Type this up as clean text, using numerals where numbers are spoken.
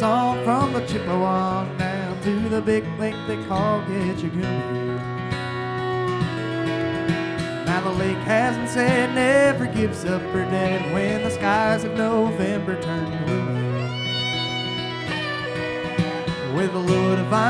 song from the Chippewa down to the big lake they call Gitche Gumee. Now the lake hasn't said, never gives up her dead when the skies of November turn gloomy. With a load of